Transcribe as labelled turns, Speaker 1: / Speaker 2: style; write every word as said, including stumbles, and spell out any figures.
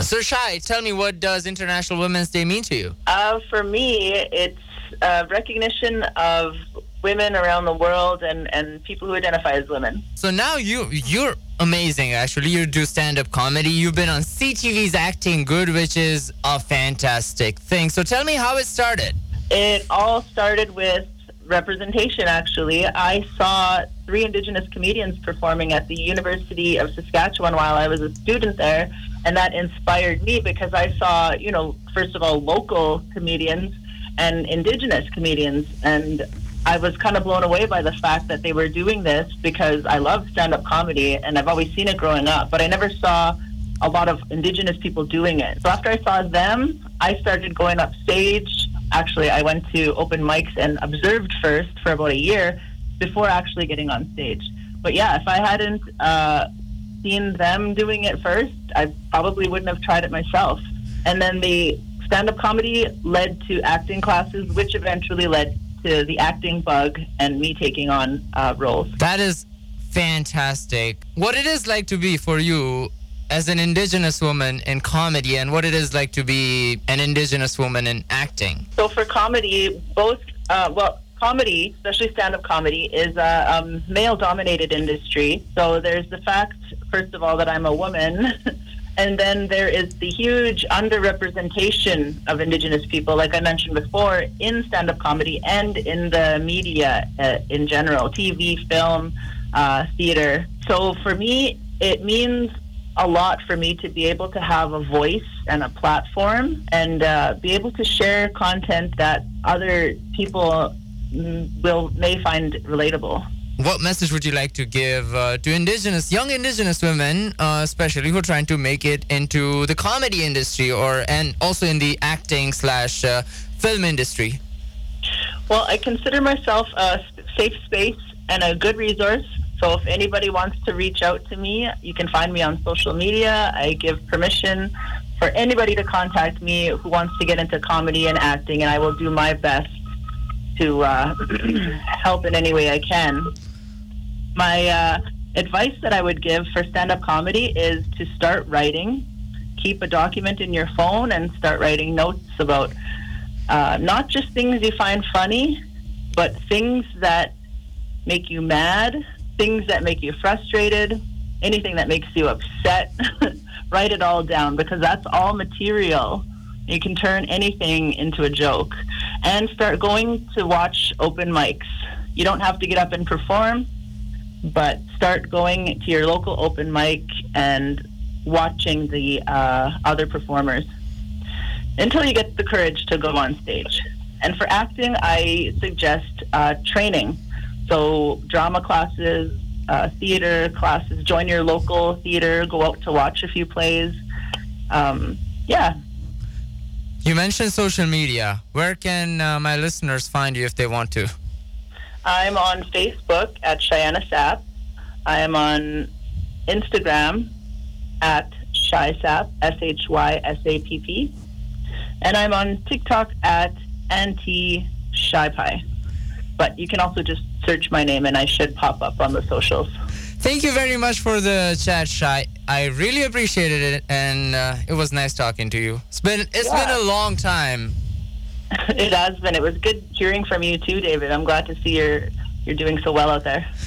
Speaker 1: So, Shai, tell me, what does International Women's Day mean to you?
Speaker 2: Uh, for me, it's uh, recognition of women around the world and, and people who identify as women.
Speaker 1: So now you, you're amazing, actually. You do stand-up comedy. You've been on C T V's Acting Good, which is a fantastic thing. So tell me how it started.
Speaker 2: It all started with representation, actually. I saw three Indigenous comedians performing at the University of Saskatchewan while I was a student there, and that inspired me because I saw, you know, first of all, local comedians and Indigenous comedians, and I was kind of blown away by the fact that they were doing this because I love stand-up comedy and I've always seen it growing up, but I never saw a lot of Indigenous people doing it. So after I saw them, I started going up stage. Actually, I went to open mics and observed first for about a year before actually getting on stage. But yeah, if I hadn't uh, seen them doing it first, I probably wouldn't have tried it myself. And then the stand-up comedy led to acting classes, which eventually led to the acting bug and me taking on uh, roles.
Speaker 1: That is fantastic. What it is like to be, for you, as an Indigenous woman in comedy, and what it is like to be an Indigenous woman in acting?
Speaker 2: So for comedy, both, uh, well, comedy, especially stand-up comedy, is a um, male-dominated industry. So there's the fact, first of all, that I'm a woman, and then there is the huge underrepresentation of Indigenous people, like I mentioned before, in stand-up comedy and in the media uh, in general, T V, film, uh, theater. So for me, it means a lot for me to be able to have a voice and a platform and uh, be able to share content that other people will may find relatable.
Speaker 1: What message would you like to give uh, to Indigenous, young Indigenous women, uh, especially who are trying to make it into the comedy industry or and also in the acting slash uh, film industry?
Speaker 2: Well, I consider myself a safe space and a good resource. So if anybody wants to reach out to me, you can find me on social media. I give permission for anybody to contact me who wants to get into comedy and acting, and I will do my best to uh, help in any way I can. My uh, advice that I would give for stand-up comedy is to start writing. Keep a document in your phone and start writing notes about uh, not just things you find funny, but things that make you mad, things that make you frustrated, anything that makes you upset. Write it all down because that's all material. You can turn anything into a joke. And start going to watch open mics. You don't have to get up and perform, but start going to your local open mic and watching the uh, other performers until you get the courage to go on stage. And for acting, I suggest uh, training. So drama classes, uh, theater classes, join your local theater, go out to watch a few plays. Um, yeah.
Speaker 1: You mentioned social media. Where can uh, my listeners find you if they want to?
Speaker 2: I'm on Facebook at Cheyenne Sapp. I am on Instagram at Shy Sapp, S H Y S A P P. And I'm on TikTok at Anti Shy Pie. But you can also just search my name and I should pop up on the socials.
Speaker 1: Thank you very much for the chat, Shai. I really appreciated it, and uh, it was nice talking to you. It's been it's
Speaker 2: yeah.
Speaker 1: been a long time.
Speaker 2: It has been. It was good hearing from you too, David. I'm glad to see you're you're doing so well out there.